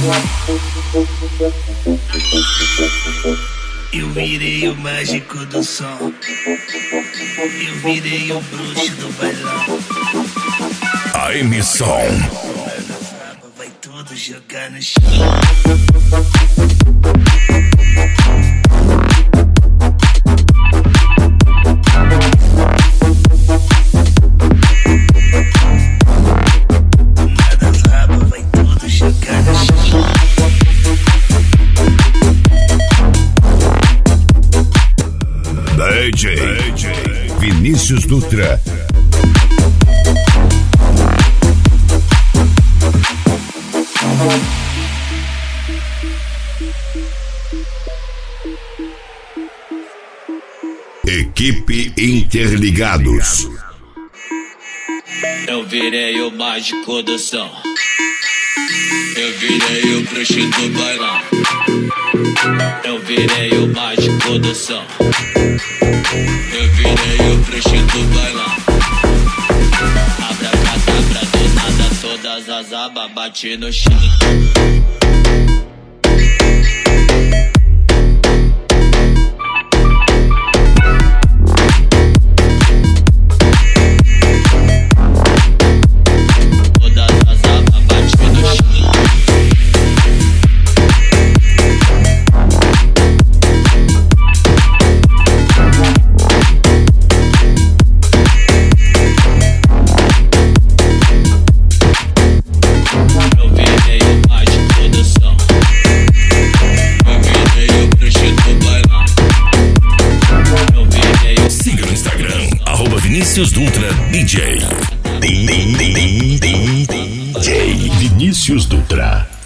Eu virei o mágico do som. Eu virei o bruxo do bailão. A emissão vai tudo jogar no chão. DJ Vinícius Dutra. Equipe Interligados. Eu virei o mágico do som. Eu virei o bruxo do bailão. Eu virei o mágico do som. Eu virei o bruxo do bailão. Abracadabra do nada, todas as abas bate no chão. Vinícius Dutra DJ. DJ Vinícius Dutra.